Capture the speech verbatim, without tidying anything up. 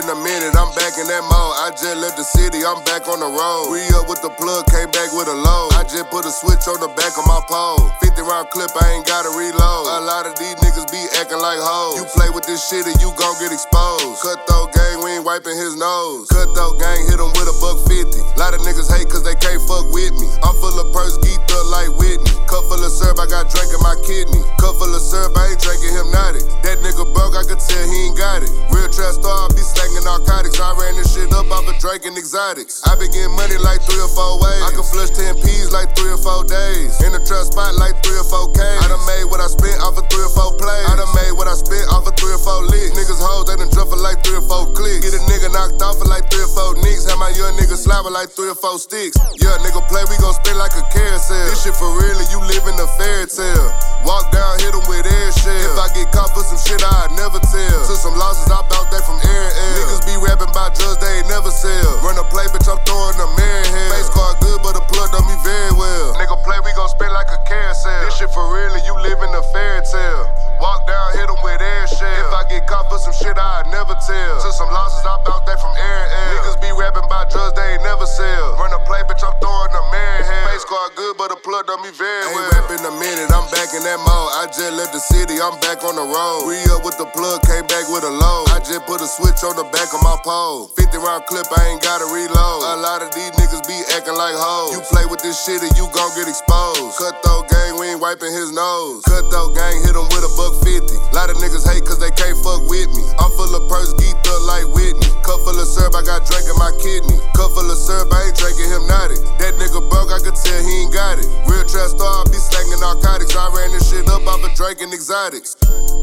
a minute, I'm back in that mode. I just left the city, I'm back on the road. We up with the plug, came back with a load. I just put a switch on the back of my pole. fifty round clip, I ain't gotta reload. A lot of these niggas be acting like hoes. You play with this shit and you gon' get exposed. Cutthroat gang, we ain't wiping his nose. Cutthroat gang, hit him with a buck fifty. Lot of niggas hate cause they can't fuck with me. I'm full of purse, geeked up like Whitney. Cup full of syrup, I got drink in my kidney. Cup full of syrup, I ain't drinking hypnotic. That nigga broke, I could tell he ain't got it. Real trap star, I be slanging narcotics. I ran this shit up off of Drake and exotics. I been getting money like three or four ways. I can flush ten P's like three or four days. In the trap spot like three or four K. I done made what I spent off of three or four plays. I done made what I spent off of three or four licks. Niggas hoes, they done drunk for like three or four clicks. Get a nigga knocked off for like three or four nicks. Have my young nigga slobber like three or four sticks. Yeah, nigga play, we gon' spin like a carousel. This shit for real and you live in a fairy tale. Walk down, hit him with air shell. If I get caught for some shit, I'd never tell. Took some losses, I bounce back from air and air. Niggas be rapping about drugs, they ain't never sell. Run a play, bitch, I'm throwing a mirror hell. Face card good, but the plug done me very well. Nigga play, we gon' spin like a carousel. This shit for real and you live in a fairy tale. Walk down, hit him with air shell. If I get caught for some shit, I'd never tell. Took some losses, I bounce back from air and air. Niggas be rapping about drugs, they ain't never sell. Run a play, bitch, I'm throwing a mirror hell. Face card good, but the plug done me very well. Ain't rapping a minute, I'm back in that mode. I just left the city, I'm back on the road. We up with the plug, came back with a load. I just put a switch on the back of my pole. fifty round clip, I ain't gotta reload. A lot of these niggas be acting like hoes. You play with this shit and you gon' get exposed. Cutthroat gang, we ain't wiping his nose. Cutthroat gang, hit him with a buck fifty. Lot of niggas hate cause they can't fuck with me. I'm full of purse, geeked up like Whitney. Cup full of syrup, I got drink in my kidney. Cup full of syrup, I ain't drinking hypnotic. That nigga broke, I could tell he ain't got it. Real trap star, I be slanging narcotics. I ran this shit up off of Drake and exotics.